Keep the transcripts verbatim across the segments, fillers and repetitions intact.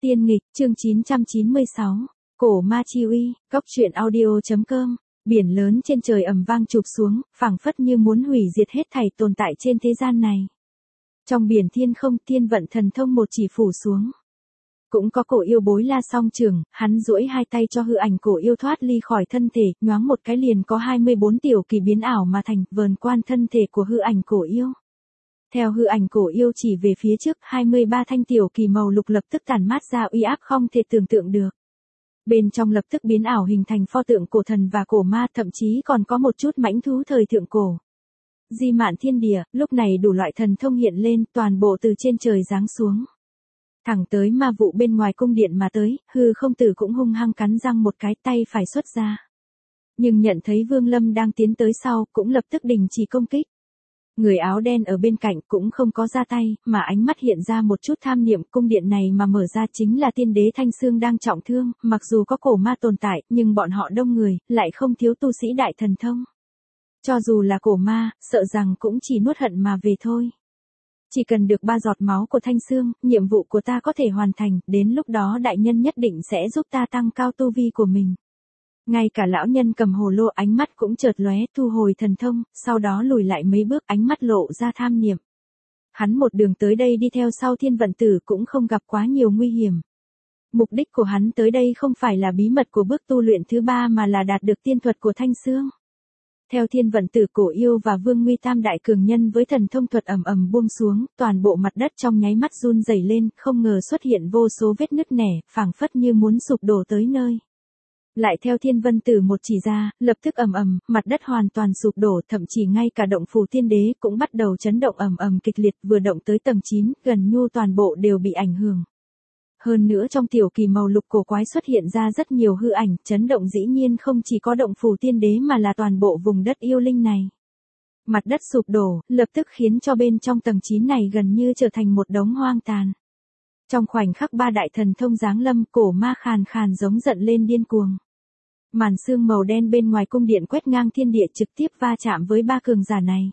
Tiên nghịch, chương chín trăm chín mươi sáu. Cổ ma chi uy, góc truyện audio.com. Biển lớn trên trời ầm vang chụp xuống, phảng phất như muốn hủy diệt hết thảy tồn tại trên thế gian này. Trong biển thiên không, thiên vận thần thông một chỉ phủ xuống. Cũng có cổ yêu bối La Song Trường, hắn duỗi hai tay cho hư ảnh cổ yêu thoát ly khỏi thân thể, nhoáng một cái liền có hai mươi bốn tiểu kỳ biến ảo mà thành, vờn quan thân thể của hư ảnh cổ yêu. Theo hư ảnh cổ yêu chỉ về phía trước, hai mươi ba thanh tiểu kỳ màu lục lập tức tản mát ra uy áp không thể tưởng tượng được. Bên trong lập tức biến ảo hình thành pho tượng cổ thần và cổ ma, thậm chí còn có một chút mãnh thú thời thượng cổ. Di mạn thiên địa, lúc này đủ loại thần thông hiện lên, toàn bộ từ trên trời giáng xuống. Thẳng tới ma vụ bên ngoài cung điện mà tới, hư không tử cũng hung hăng cắn răng một cái, tay phải xuất ra. Nhưng nhận thấy Vương Lâm đang tiến tới sau, cũng lập tức đình chỉ công kích. Người áo đen ở bên cạnh cũng không có ra tay, mà ánh mắt hiện ra một chút tham niệm, cung điện này mà mở ra chính là tiên đế Thanh Xương đang trọng thương, mặc dù có cổ ma tồn tại, nhưng bọn họ đông người, lại không thiếu tu sĩ đại thần thông. Cho dù là cổ ma, sợ rằng cũng chỉ nuốt hận mà về thôi. Chỉ cần được ba giọt máu của Thanh Xương, nhiệm vụ của ta có thể hoàn thành, đến lúc đó đại nhân nhất định sẽ giúp ta tăng cao tu vi của mình. Ngay cả lão nhân cầm hồ lô ánh mắt cũng chợt lóe, thu hồi thần thông, sau đó lùi lại mấy bước, ánh mắt lộ ra tham niệm. Hắn một đường tới đây đi theo sau Thiên Vận Tử cũng không gặp quá nhiều nguy hiểm. Mục đích của hắn tới đây không phải là bí mật của bước tu luyện thứ ba mà là đạt được tiên thuật của Thanh Xương. Theo Thiên Vận Tử cổ yêu và Vương Nguy tam đại cường nhân với thần thông thuật ầm ầm buông xuống, toàn bộ mặt đất trong nháy mắt run rẩy lên, không ngờ xuất hiện vô số vết nứt nẻ, phảng phất như muốn sụp đổ tới nơi. Lại theo Thiên Vân Tử một chỉ ra, lập tức ầm ầm, mặt đất hoàn toàn sụp đổ, thậm chí ngay cả động phủ tiên đế cũng bắt đầu chấn động ầm ầm kịch liệt, vừa động tới tầng chín, gần như toàn bộ đều bị ảnh hưởng. Hơn nữa trong tiểu kỳ màu lục cổ quái xuất hiện ra rất nhiều hư ảnh, chấn động dĩ nhiên không chỉ có động phủ tiên đế mà là toàn bộ vùng đất yêu linh này. Mặt đất sụp đổ, lập tức khiến cho bên trong tầng chín này gần như trở thành một đống hoang tàn. Trong khoảnh khắc ba đại thần thông giáng lâm, cổ ma khàn khàn giống giận lên điên cuồng. Màn sương màu đen bên ngoài cung điện quét ngang thiên địa trực tiếp va chạm với ba cường giả này.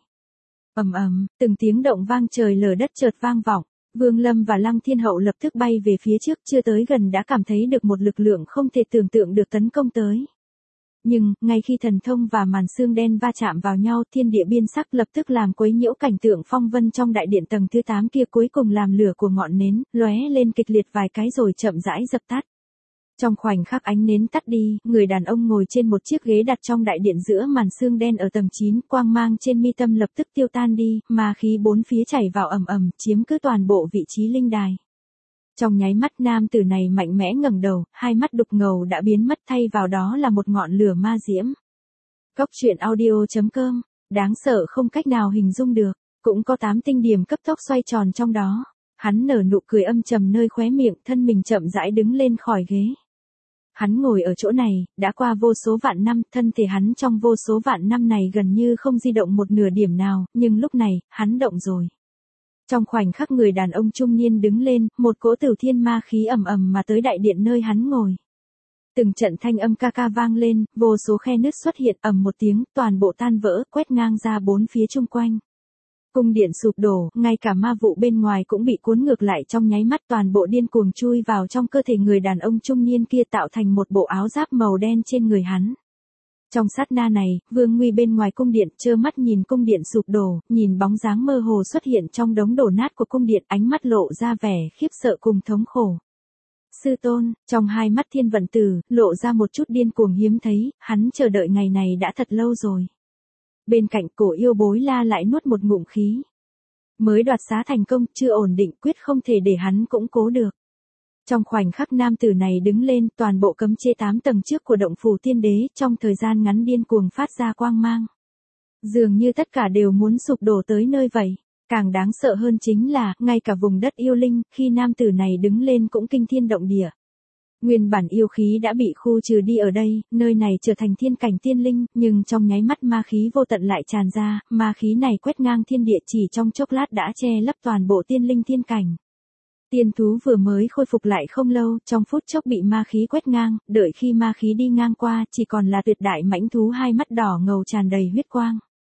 Ầm ầm, từng tiếng động vang trời lở đất chợt vang vọng. Vương Lâm và Lăng Thiên Hậu lập tức bay về phía trước, chưa tới gần đã cảm thấy được một lực lượng không thể tưởng tượng được tấn công tới. Nhưng, ngay khi thần thông và màn sương đen va chạm vào nhau, thiên địa biên sắc lập tức làm quấy nhiễu cảnh tượng phong vân trong đại điện tầng thứ tám kia, cuối cùng làm lửa của ngọn nến, lóe lên kịch liệt vài cái rồi chậm rãi dập tắt. Trong khoảnh khắc ánh nến tắt đi, người đàn ông ngồi trên một chiếc ghế đặt trong đại điện giữa màn sương đen ở tầng chín, quang mang trên mi tâm lập tức tiêu tan đi, mà khí bốn phía chảy vào ầm ầm, chiếm cứ toàn bộ vị trí linh đài. Trong nháy mắt nam tử này mạnh mẽ ngẩng đầu, hai mắt đục ngầu đã biến mất, thay vào đó là một ngọn lửa ma diễm. Góc truyện audio.com, đáng sợ không cách nào hình dung được, cũng có tám tinh điểm cấp tốc xoay tròn trong đó. Hắn nở nụ cười âm trầm nơi khóe miệng, thân mình chậm rãi đứng lên khỏi ghế. Hắn ngồi ở chỗ này, đã qua vô số vạn năm, thân thể hắn trong vô số vạn năm này gần như không di động một nửa điểm nào, nhưng lúc này, hắn động rồi. Trong khoảnh khắc người đàn ông trung niên đứng lên, một cỗ tử thiên ma khí ầm ầm mà tới đại điện nơi hắn ngồi. Từng trận thanh âm ca ca vang lên, vô số khe nứt xuất hiện, ầm một tiếng, toàn bộ tan vỡ, quét ngang ra bốn phía chung quanh. Cung điện sụp đổ, ngay cả ma vụ bên ngoài cũng bị cuốn ngược lại trong nháy mắt, toàn bộ điên cuồng chui vào trong cơ thể người đàn ông trung niên kia, tạo thành một bộ áo giáp màu đen trên người hắn. Trong sát na này, Vương Nguy bên ngoài cung điện trơ mắt nhìn cung điện sụp đổ, nhìn bóng dáng mơ hồ xuất hiện trong đống đổ nát của cung điện, ánh mắt lộ ra vẻ khiếp sợ cùng thống khổ. Sư tôn, trong hai mắt Thiên Vận Tử, lộ ra một chút điên cuồng hiếm thấy, hắn chờ đợi ngày này đã thật lâu rồi. Bên cạnh cổ yêu bối La lại nuốt một ngụm khí. Mới đoạt xá thành công, chưa ổn định, quyết không thể để hắn cũng cố được. Trong khoảnh khắc nam tử này đứng lên, toàn bộ cấm chế tám tầng trước của động phủ tiên đế, trong thời gian ngắn điên cuồng phát ra quang mang. Dường như tất cả đều muốn sụp đổ tới nơi vậy. Càng đáng sợ hơn chính là, ngay cả vùng đất yêu linh, khi nam tử này đứng lên cũng kinh thiên động địa. Nguyên bản yêu khí đã bị khu trừ đi ở đây, nơi này trở thành thiên cảnh tiên linh, nhưng trong nháy mắt ma khí vô tận lại tràn ra, ma khí này quét ngang thiên địa, chỉ trong chốc lát đã che lấp toàn bộ tiên linh thiên cảnh. Tiên thú vừa mới khôi phục lại không lâu, trong phút chốc bị ma khí quét ngang, đợi khi ma khí đi ngang qua, chỉ còn là tuyệt đại mãnh thú hai mắt đỏ ngầu tràn đầy huyết quang.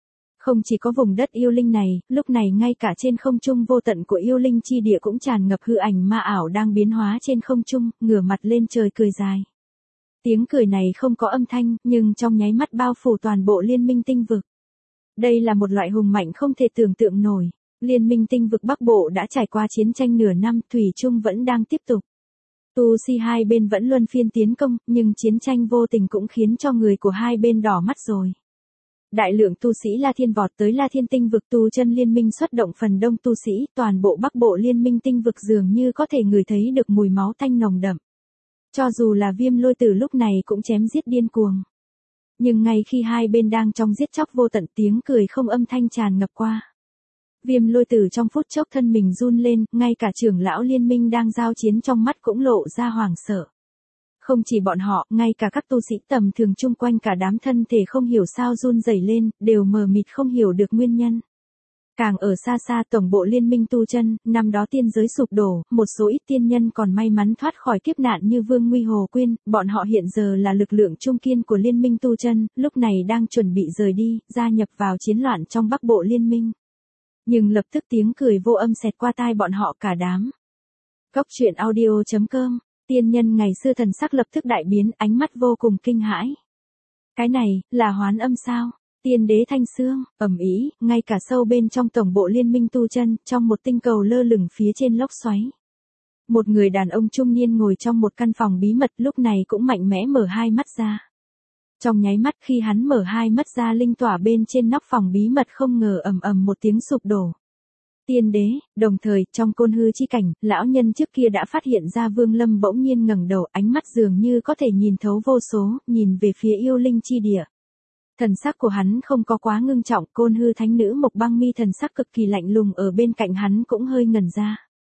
Không chỉ có vùng đất yêu linh này, lúc này ngay cả trên không trung vô tận của yêu linh chi địa cũng tràn ngập hư ảnh ma ảo đang biến hóa trên không trung, ngửa mặt lên trời cười dài. Tiếng cười này không có âm thanh, nhưng trong nháy mắt bao phủ toàn bộ liên minh tinh vực. Đây là một loại hùng mạnh không thể tưởng tượng nổi. Liên minh tinh vực Bắc Bộ đã trải qua chiến tranh nửa năm, thủy chung vẫn đang tiếp tục. Tu si hai bên vẫn luân phiên tiến công, nhưng chiến tranh vô tình cũng khiến cho người của hai bên đỏ mắt rồi. Đại lượng tu sĩ La Thiên vọt tới La Thiên tinh vực, tu chân liên minh xuất động phần đông tu sĩ, toàn bộ Bắc Bộ liên minh tinh vực dường như có thể ngửi thấy được mùi máu tanh nồng đậm. Cho dù là Viêm Lôi Tử lúc này cũng chém giết điên cuồng. Nhưng ngay khi hai bên đang trong giết chóc vô tận, tiếng cười không âm thanh tràn ngập qua. Viêm Lôi Tử trong phút chốc thân mình run lên, ngay cả trưởng lão liên minh đang giao chiến trong mắt cũng lộ ra hoảng sợ. Không chỉ bọn họ, ngay cả các tu sĩ tầm thường chung quanh cả đám thân thể không hiểu sao run rẩy lên, đều mờ mịt không hiểu được nguyên nhân. Càng ở xa xa tổng bộ liên minh tu chân, năm đó tiên giới sụp đổ, một số ít tiên nhân còn may mắn thoát khỏi kiếp nạn như Vương Nguy Hồ Quyên, bọn họ hiện giờ là lực lượng trung kiên của liên minh tu chân, lúc này đang chuẩn bị rời đi, gia nhập vào chiến loạn trong Bắc Bộ liên minh. Nhưng lập tức tiếng cười vô âm xẹt qua tai bọn họ cả đám. Cốc truyện audio chấm com, tiên nhân ngày xưa thần sắc lập tức đại biến, ánh mắt vô cùng kinh hãi. Cái này, là hoán âm sao? Tiên đế Thanh Xương, ầm ĩ, ngay cả sâu bên trong tổng bộ liên minh tu chân, trong một tinh cầu lơ lửng phía trên lốc xoáy. Một người đàn ông trung niên ngồi trong một căn phòng bí mật lúc này cũng mạnh mẽ mở hai mắt ra. Trong nháy mắt khi hắn mở hai mắt ra, linh tỏa bên trên nóc phòng bí mật không ngờ ầm ầm một tiếng sụp đổ. Tiên đế, đồng thời, trong côn hư chi cảnh, lão nhân trước kia đã phát hiện ra Vương Lâm bỗng nhiên ngẩng đầu, ánh mắt dường như có thể nhìn thấu vô số, nhìn về phía yêu linh chi địa. Thần sắc của hắn không có quá ngưng trọng, côn hư thánh nữ Mộc Băng Mi thần sắc cực kỳ lạnh lùng ở bên cạnh hắn cũng hơi ngẩn ra.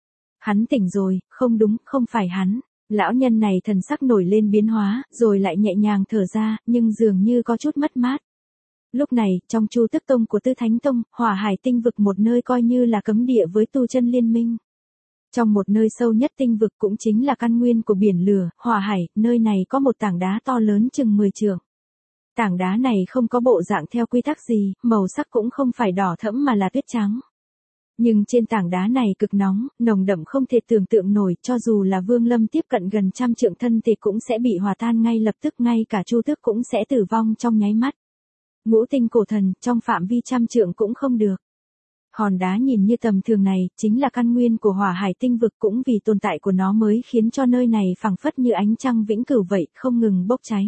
Hắn tỉnh rồi, không đúng, không phải hắn. Lão nhân này thần sắc nổi lên biến hóa, rồi lại nhẹ nhàng thở ra, nhưng dường như có chút mất mát. Lúc này, trong Chu Tức Tông của Tư Thánh Tông, Hỏa Hải tinh vực một nơi coi như là cấm địa với tu chân liên minh. Trong một nơi sâu nhất tinh vực cũng chính là căn nguyên của biển lửa, Hỏa Hải, nơi này có một tảng đá to lớn chừng mười trượng. Tảng đá này không có bộ dạng theo quy tắc gì, màu sắc cũng không phải đỏ thẫm mà là tuyết trắng. Nhưng trên tảng đá này cực nóng, nồng đậm không thể tưởng tượng nổi, cho dù là Vương Lâm tiếp cận gần trăm trượng thân thì cũng sẽ bị hòa tan ngay lập tức, ngay cả Chu Tước cũng sẽ tử vong trong nháy mắt. Ngũ tinh cổ thần, trong phạm vi trăm trượng cũng không được. Hòn đá nhìn như tầm thường này, chính là căn nguyên của Hỏa Hải tinh vực, cũng vì tồn tại của nó mới khiến cho nơi này phẳng phất như ánh trăng vĩnh cửu vậy, không ngừng bốc cháy.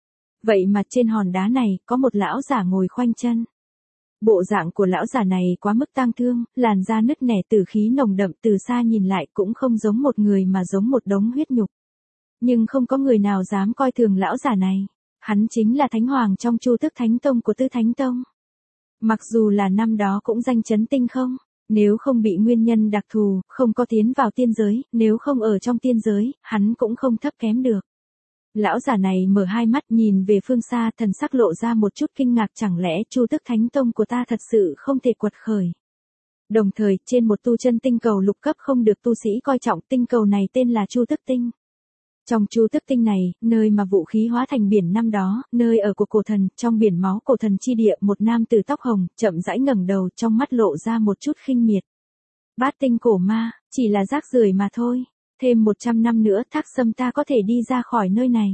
Vậy mà trên hòn đá này, có một lão giả ngồi khoanh chân. Bộ dạng của lão giả này quá mức tang thương, làn da nứt nẻ, tử khí nồng đậm, từ xa nhìn lại cũng không giống một người mà giống một đống huyết nhục. Nhưng không có người nào dám coi thường lão giả này. Hắn chính là Thánh Hoàng trong Chu Tức Thánh Tông của Tư Thánh Tông. Mặc dù là năm đó cũng danh chấn tinh không, nếu không bị nguyên nhân đặc thù, không có tiến vào tiên giới, nếu không ở trong tiên giới, hắn cũng không thấp kém được. Lão giả này mở hai mắt nhìn về phương xa, thần sắc lộ ra một chút kinh ngạc, chẳng lẽ Chu Tức Thánh Tông của ta thật sự không thể quật khởi. Đồng thời, trên một tu chân tinh cầu lục cấp không được tu sĩ coi trọng, tinh cầu này tên là Chu Tức Tinh. Trong Chu Tức Tinh này, nơi mà vũ khí hóa thành biển năm đó, nơi ở của cổ thần, trong biển máu cổ thần chi địa, một nam tử tóc hồng, chậm rãi ngẩng đầu, trong mắt lộ ra một chút khinh miệt. Bát tinh cổ ma, chỉ là rác rưởi mà thôi. Thêm một trăm năm nữa, Thác Sâm ta có thể đi ra khỏi nơi này.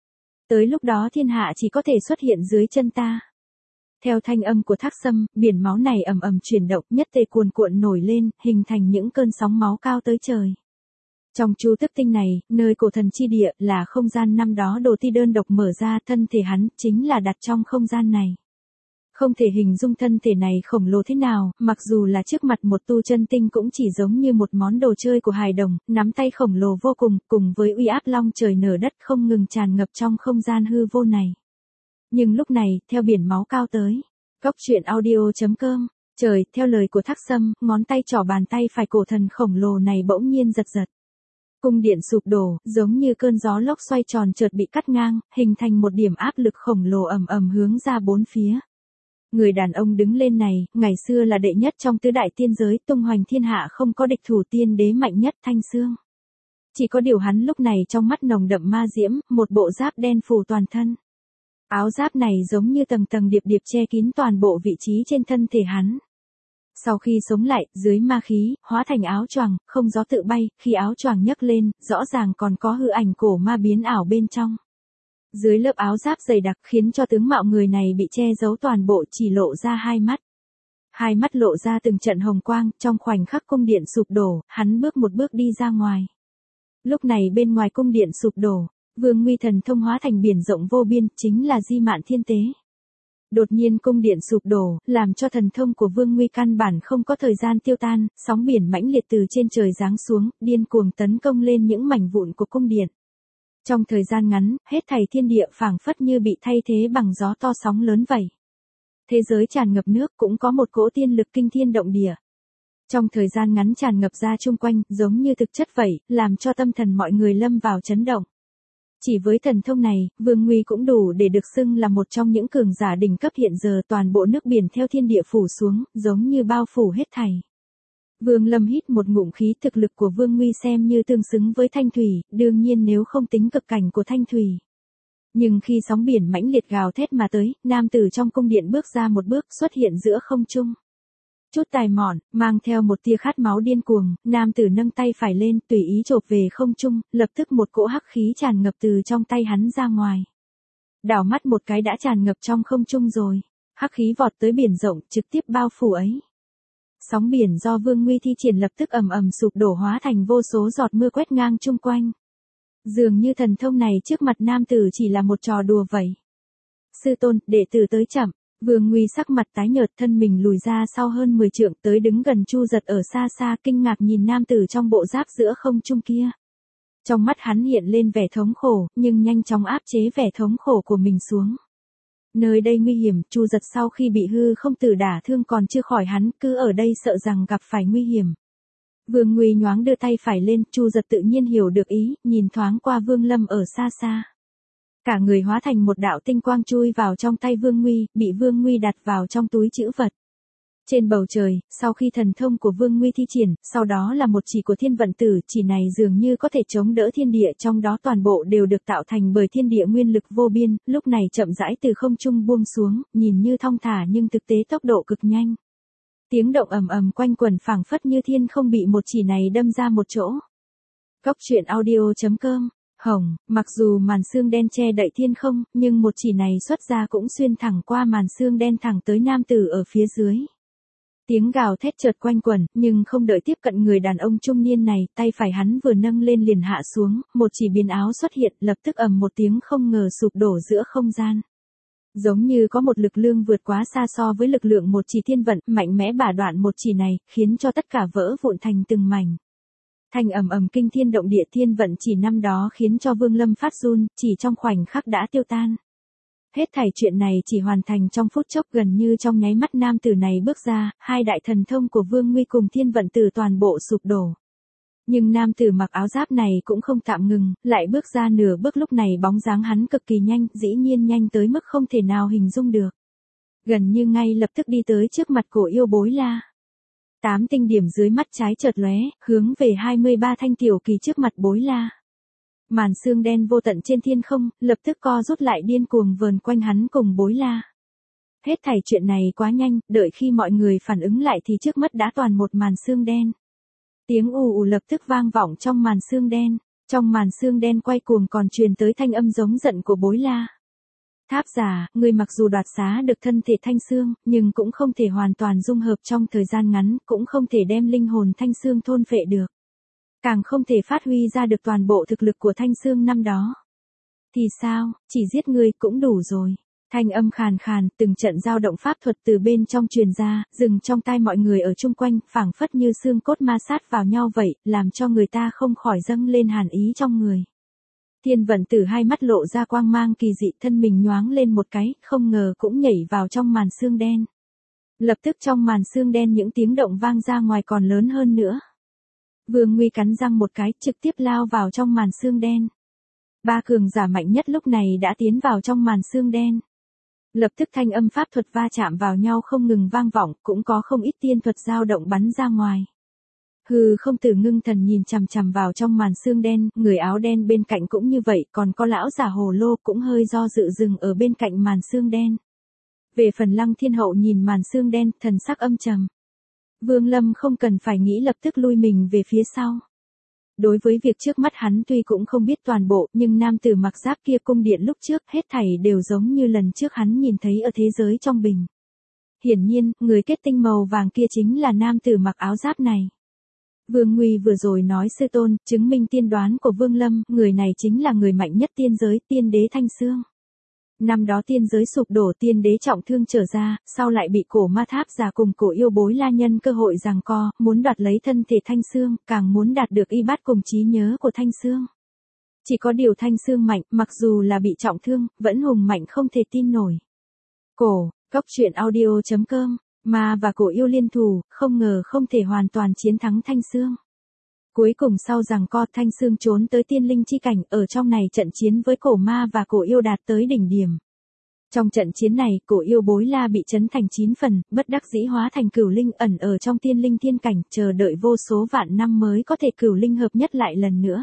Tới lúc đó thiên hạ chỉ có thể xuất hiện dưới chân ta. Theo thanh âm của Thác Sâm, biển máu này ầm ầm chuyển động, nhất tề cuồn cuộn nổi lên, hình thành những cơn sóng máu cao tới trời. Trong Chu Tức Tinh này, nơi cổ thần chi địa, là không gian năm đó Đồ Ti đơn độc mở ra, thân thể hắn chính là đặt trong không gian này. Không thể hình dung thân thể này khổng lồ thế nào, mặc dù là trước mặt một tu chân tinh cũng chỉ giống như một món đồ chơi của hài đồng, nắm tay khổng lồ vô cùng, cùng với uy áp long trời nở đất không ngừng tràn ngập trong không gian hư vô này. Nhưng lúc này, theo biển máu cao tới, cốc truyện audio chấm com, trời, theo lời của Thác Sâm, ngón tay trỏ bàn tay phải cổ thần khổng lồ này bỗng nhiên giật giật. Cung điện sụp đổ, giống như cơn gió lốc xoay tròn chợt bị cắt ngang, hình thành một điểm áp lực khổng lồ ầm ầm hướng ra bốn phía. Người đàn ông đứng lên này, ngày xưa là đệ nhất trong tứ đại tiên giới, tung hoành thiên hạ không có địch thủ, tiên đế mạnh nhất Thanh Xương. Chỉ có điều hắn lúc này trong mắt nồng đậm ma diễm, một bộ giáp đen phủ toàn thân. Áo giáp này giống như tầng tầng điệp điệp che kín toàn bộ vị trí trên thân thể hắn. Sau khi sống lại, dưới ma khí, hóa thành áo choàng, không gió tự bay, khi áo choàng nhấc lên, rõ ràng còn có hư ảnh cổ ma biến ảo bên trong. Dưới lớp áo giáp dày đặc khiến cho tướng mạo người này bị che giấu toàn bộ, chỉ lộ ra hai mắt. Hai mắt lộ ra từng trận hồng quang, trong khoảnh khắc cung điện sụp đổ, hắn bước một bước đi ra ngoài. Lúc này bên ngoài cung điện sụp đổ, Vương Nguy thần thông hóa thành biển rộng vô biên, chính là Di Mạn Thiên Tế. Đột nhiên cung điện sụp đổ, làm cho thần thông của Vương Nguy căn bản không có thời gian tiêu tan, sóng biển mãnh liệt từ trên trời giáng xuống, điên cuồng tấn công lên những mảnh vụn của cung điện. Trong thời gian ngắn, hết thảy thiên địa phảng phất như bị thay thế bằng gió to sóng lớn vậy. Thế giới tràn ngập nước, cũng có một cỗ tiên lực kinh thiên động địa. Trong thời gian ngắn tràn ngập ra chung quanh, giống như thực chất vậy, làm cho tâm thần mọi người lâm vào chấn động. Chỉ với thần thông này, Vương Nguy cũng đủ để được xưng là một trong những cường giả đỉnh cấp hiện giờ, toàn bộ nước biển theo thiên địa phủ xuống, giống như bao phủ hết thảy. Vương Lâm hít một ngụm khí, thực lực của Vương Nguy xem như tương xứng với Thanh Thủy, đương nhiên nếu không tính cực cảnh của Thanh Thủy. Nhưng khi sóng biển mãnh liệt gào thét mà tới, nam tử trong cung điện bước ra một bước, xuất hiện giữa không trung. Chút tài mọn, mang theo một tia khát máu điên cuồng, nam tử nâng tay phải lên, tùy ý chộp về không trung, lập tức một cỗ hắc khí tràn ngập từ trong tay hắn ra ngoài. Đảo mắt một cái đã tràn ngập trong không trung rồi, hắc khí vọt tới biển rộng, trực tiếp bao phủ ấy. Sóng biển do Vương Nguy thi triển lập tức ầm ầm sụp đổ, hóa thành vô số giọt mưa quét ngang chung quanh. Dường như thần thông này trước mặt nam tử chỉ là một trò đùa vậy. Sư tôn, đệ tử tới chậm. Vương Nguy sắc mặt tái nhợt, thân mình lùi ra sau hơn mười trượng, tới đứng gần Chu Giật ở xa xa, kinh ngạc nhìn nam tử trong bộ giáp giữa không trung kia. Trong mắt hắn hiện lên vẻ thống khổ, nhưng nhanh chóng áp chế vẻ thống khổ của mình xuống. Nơi đây nguy hiểm, Chu Giật sau khi bị hư không tử đả thương còn chưa khỏi, hắn cứ ở đây sợ rằng gặp phải nguy hiểm. Vương Nguy nhoáng đưa tay phải lên, Chu Giật tự nhiên hiểu được ý, nhìn thoáng qua Vương Lâm ở xa xa. Cả người hóa thành một đạo tinh quang chui vào trong tay Vương Nguy, bị Vương Nguy đặt vào trong túi trữ vật. Trên bầu trời, sau khi thần thông của Vương Nguy thi triển, sau đó là một chỉ của Thiên Vận Tử, chỉ này dường như có thể chống đỡ thiên địa, trong đó toàn bộ đều được tạo thành bởi thiên địa nguyên lực vô biên, lúc này chậm rãi từ không trung buông xuống, nhìn như thong thả nhưng thực tế tốc độ cực nhanh. Tiếng động ầm ầm quanh quẩn phảng phất như thiên không bị một chỉ này đâm ra một chỗ. Góc truyện audio chấm com. Hồng, mặc dù màn sương đen che đậy thiên không, nhưng một chỉ này xuất ra cũng xuyên thẳng qua màn sương đen thẳng tới nam tử ở phía dưới. Tiếng gào thét chợt quanh quẩn, nhưng không đợi tiếp cận người đàn ông trung niên này, tay phải hắn vừa nâng lên liền hạ xuống, một chỉ biến áo xuất hiện, lập tức ầm một tiếng không ngờ sụp đổ giữa không gian. Giống như có một lực lượng vượt quá xa so với lực lượng một chỉ thiên vận, mạnh mẽ bả đoạn một chỉ này, khiến cho tất cả vỡ vụn thành từng mảnh. Thanh ầm ầm kinh thiên động địa, thiên vận chỉ năm đó khiến cho Vương Lâm phát run, chỉ trong khoảnh khắc đã tiêu tan. Hết thảy chuyện này chỉ hoàn thành trong phút chốc, gần như trong nháy mắt nam tử này bước ra, hai đại thần thông của Vương Nguy cùng Thiên Vận Tử toàn bộ sụp đổ. Nhưng nam tử mặc áo giáp này cũng không tạm ngừng, lại bước ra nửa bước, lúc này bóng dáng hắn cực kỳ nhanh, dĩ nhiên nhanh tới mức không thể nào hình dung được. Gần như ngay lập tức đi tới trước mặt của yêu bối La. Tám tinh điểm dưới mắt trái chợt lóe, hướng về hai mươi ba thanh tiểu kỳ trước mặt bối La. Màn sương đen vô tận trên thiên không, lập tức co rút lại điên cuồng vờn quanh hắn cùng bối La. Hết thảy chuyện này quá nhanh, đợi khi mọi người phản ứng lại thì trước mắt đã toàn một màn sương đen. Tiếng ù ù lập tức vang vọng trong màn sương đen, trong màn sương đen quay cuồng còn truyền tới thanh âm giống giận của bối La. Tháp giả, người mặc dù đoạt xá được thân thể Thanh Xương, nhưng cũng không thể hoàn toàn dung hợp trong thời gian ngắn, cũng không thể đem linh hồn Thanh Xương thôn phệ được. Càng không thể phát huy ra được toàn bộ thực lực của Thanh Xương năm đó. Thì sao, chỉ giết ngươi cũng đủ rồi. Thanh âm khàn khàn, từng trận dao động pháp thuật từ bên trong truyền ra, dừng trong tai mọi người ở chung quanh, phảng phất như xương cốt ma sát vào nhau vậy, làm cho người ta không khỏi dâng lên hàn ý trong người. Thiên Vận Tử hai mắt lộ ra quang mang kỳ dị, thân mình nhoáng lên một cái, không ngờ cũng nhảy vào trong màn sương đen. Lập tức trong màn sương đen những tiếng động vang ra ngoài còn lớn hơn nữa. Vương Nguy cắn răng một cái, trực tiếp lao vào trong màn sương đen. Ba cường giả mạnh nhất lúc này đã tiến vào trong màn sương đen. Lập tức thanh âm pháp thuật va chạm vào nhau không ngừng vang vọng, cũng có không ít tiên thuật dao động bắn ra ngoài. Hư không tử ngưng thần nhìn chằm chằm vào trong màn xương đen, người áo đen bên cạnh cũng như vậy, còn có lão giả hồ lô cũng hơi do dự dừng ở bên cạnh màn xương đen. Về phần Lăng Thiên Hậu nhìn màn xương đen, thần sắc âm trầm. Vương Lâm không cần phải nghĩ lập tức lui mình về phía sau. Đối với việc trước mắt hắn tuy cũng không biết toàn bộ, nhưng nam tử mặc giáp kia cung điện lúc trước hết thảy đều giống như lần trước hắn nhìn thấy ở thế giới trong bình. Hiển nhiên, người kết tinh màu vàng kia chính là nam tử mặc áo giáp này. Vương Nguy vừa rồi nói sư tôn, chứng minh tiên đoán của Vương Lâm, người này chính là người mạnh nhất tiên giới, tiên đế Thanh Xương. Năm đó tiên giới sụp đổ, tiên đế trọng thương trở ra, sau lại bị cổ ma tháp giả cùng cổ yêu bối la nhân cơ hội giằng co, muốn đoạt lấy thân thể Thanh Xương, càng muốn đạt được y bát cùng trí nhớ của Thanh Xương. Chỉ có điều Thanh Xương mạnh, mặc dù là bị trọng thương, vẫn hùng mạnh không thể tin nổi. Cổ, Cốc Truyện Audio chấm com, ma và cổ yêu liên thủ, không ngờ không thể hoàn toàn chiến thắng Thanh Xương. Cuối cùng sau giằng co, Thanh Xương trốn tới tiên linh chi cảnh, ở trong này trận chiến với cổ ma và cổ yêu đạt tới đỉnh điểm. Trong trận chiến này, cổ yêu bối la bị chấn thành chín phần, bất đắc dĩ hóa thành cửu linh ẩn ở trong tiên linh thiên cảnh, chờ đợi vô số vạn năm mới có thể cửu linh hợp nhất lại lần nữa.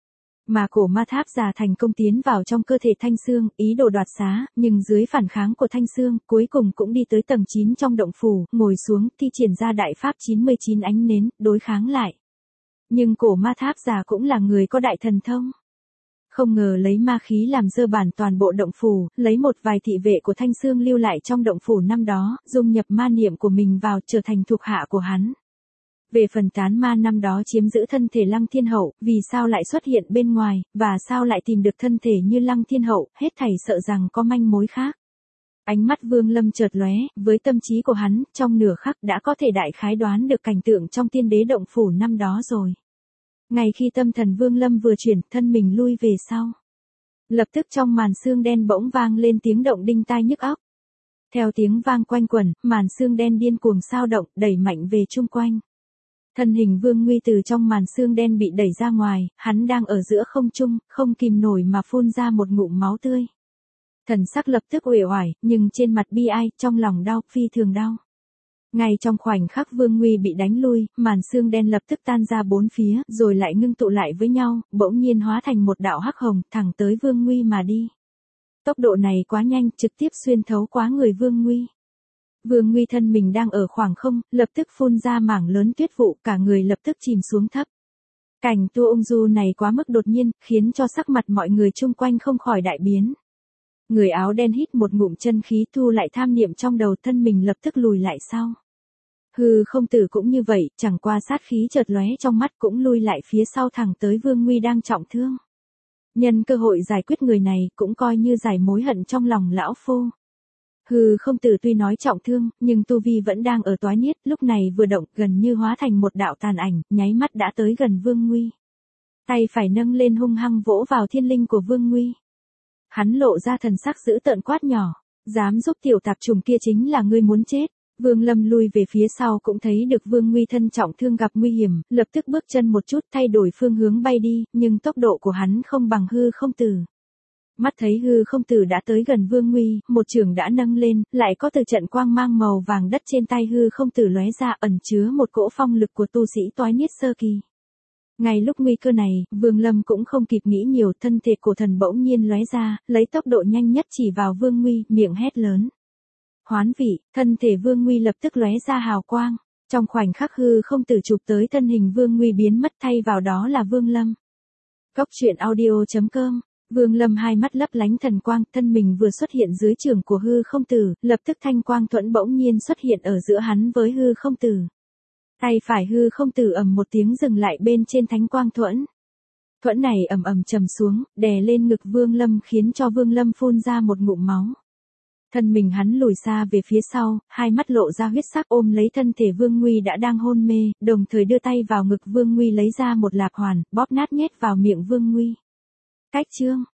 Mà cổ ma tháp già thành công tiến vào trong cơ thể Thanh Xương, ý đồ đoạt xá, nhưng dưới phản kháng của Thanh Xương, cuối cùng cũng đi tới tầng chín trong động phủ, ngồi xuống, thi triển ra đại pháp chín mươi chín ánh nến, đối kháng lại. Nhưng cổ ma tháp già cũng là người có đại thần thông. Không ngờ lấy ma khí làm dơ bản toàn bộ động phủ, lấy một vài thị vệ của Thanh Xương lưu lại trong động phủ năm đó, dung nhập ma niệm của mình vào trở thành thuộc hạ của hắn. Về phần tán ma năm đó chiếm giữ thân thể Lăng Thiên Hậu, vì sao lại xuất hiện bên ngoài, và sao lại tìm được thân thể như Lăng Thiên Hậu, hết thảy sợ rằng có manh mối khác. Ánh mắt Vương Lâm chợt lóe, với tâm trí của hắn, trong nửa khắc đã có thể đại khái đoán được cảnh tượng trong tiên đế động phủ năm đó rồi. Ngay khi tâm thần Vương Lâm vừa chuyển, thân mình lui về sau. Lập tức trong màn xương đen bỗng vang lên tiếng động đinh tai nhức óc. Theo tiếng vang quanh quẩn, màn xương đen điên cuồng sao động, đẩy mạnh về chung quanh. Thân hình Vương Nguy từ trong màn xương đen bị đẩy ra ngoài, hắn đang ở giữa không trung, không kìm nổi mà phun ra một ngụm máu tươi. Thần sắc lập tức uể oải, nhưng trên mặt bi ai, trong lòng đau, phi thường đau. Ngay trong khoảnh khắc Vương Nguy bị đánh lui, màn xương đen lập tức tan ra bốn phía, rồi lại ngưng tụ lại với nhau, bỗng nhiên hóa thành một đạo hắc hồng, thẳng tới Vương Nguy mà đi. Tốc độ này quá nhanh, trực tiếp xuyên thấu quá người Vương Nguy. Vương Nguy thân mình đang ở khoảng không, lập tức phun ra mảng lớn tuyết vụ, cả người lập tức chìm xuống thấp. Cảnh tua ung du này quá mức đột nhiên, khiến cho sắc mặt mọi người chung quanh không khỏi đại biến. Người áo đen hít một ngụm chân khí, thu lại tham niệm trong đầu, thân mình lập tức lùi lại sau. Hư không tử cũng như vậy, chẳng qua sát khí chợt lóe trong mắt cũng lui lại phía sau thẳng tới Vương Nguy đang trọng thương. Nhân cơ hội giải quyết người này, cũng coi như giải mối hận trong lòng lão phu. Hư không tử tuy nói trọng thương, nhưng tu vi vẫn đang ở toái niết, lúc này vừa động, gần như hóa thành một đạo tàn ảnh, nháy mắt đã tới gần Vương Nguy. Tay phải nâng lên hung hăng vỗ vào thiên linh của Vương Nguy. Hắn lộ ra thần sắc dữ tợn quát nhỏ, dám giúp tiểu tạp trùng kia chính là ngươi muốn chết. Vương Lâm lui về phía sau cũng thấy được Vương Nguy thân trọng thương gặp nguy hiểm, lập tức bước chân một chút thay đổi phương hướng bay đi, nhưng tốc độ của hắn không bằng hư không tử. Mắt thấy hư không tử đã tới gần Vương Nguy, một trường đã nâng lên, lại có từ trận quang mang màu vàng đất trên tay hư không tử lóe ra, ẩn chứa một cỗ phong lực của tu sĩ toái niết sơ kỳ. Ngay lúc nguy cơ này, Vương Lâm cũng không kịp nghĩ nhiều, thân thể cổ thần bỗng nhiên lóe ra, lấy tốc độ nhanh nhất chỉ vào Vương Nguy, miệng hét lớn. Hoán vị, thân thể Vương Nguy lập tức lóe ra hào quang. Trong khoảnh khắc hư không tử chụp tới thân hình Vương Nguy biến mất, thay vào đó là Vương Lâm. Cốc Truyện Audio chấm com. Vương Lâm hai mắt lấp lánh thần quang, thân mình vừa xuất hiện dưới trường của hư không tử, lập tức thanh quang thuẫn bỗng nhiên xuất hiện ở giữa hắn với hư không tử. Tay phải hư không tử ầm một tiếng dừng lại bên trên thánh quang thuẫn. Thuẫn này ầm ầm trầm xuống, đè lên ngực Vương Lâm khiến cho Vương Lâm phun ra một ngụm máu. Thân mình hắn lùi xa về phía sau, hai mắt lộ ra huyết sắc ôm lấy thân thể Vương Nguy đã đang hôn mê, đồng thời đưa tay vào ngực Vương Nguy lấy ra một lạp hoàn, bóp nát nhét vào miệng Vương Nguy. Cách chương,